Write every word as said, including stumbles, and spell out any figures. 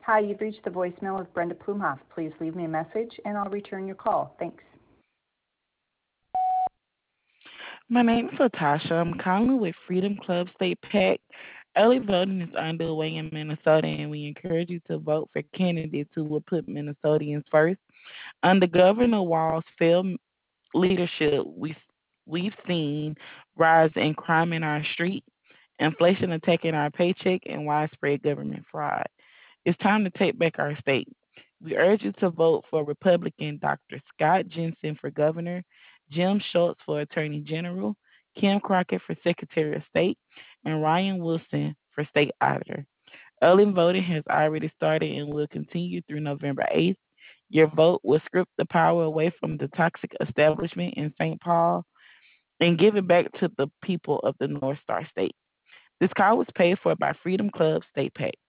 Hi, you've reached the voicemail of Brenda Plumhoff. Please leave me a message and I'll return your call. Thanks. My name is Latasha. I'm calling with Freedom Club State PAC. Early voting is underway in Minnesota, and we encourage you to vote for candidates who will put Minnesotans first. Under Governor Walz's failed leadership, we we've seen rise in crime in our street, inflation attacking our paycheck, and widespread government fraud. It's time to take back our state. We urge you to vote for Republican Doctor Scott Jensen for governor, Jim Schultz for attorney general, Kim Crockett for secretary of state, and Ryan Wilson for state auditor. Early voting has already started and will continue through November eighth. Your vote will strip the power away from the toxic establishment in Saint Paul and give it back to the people of the North Star State. This call was paid for by Freedom Club State PAC.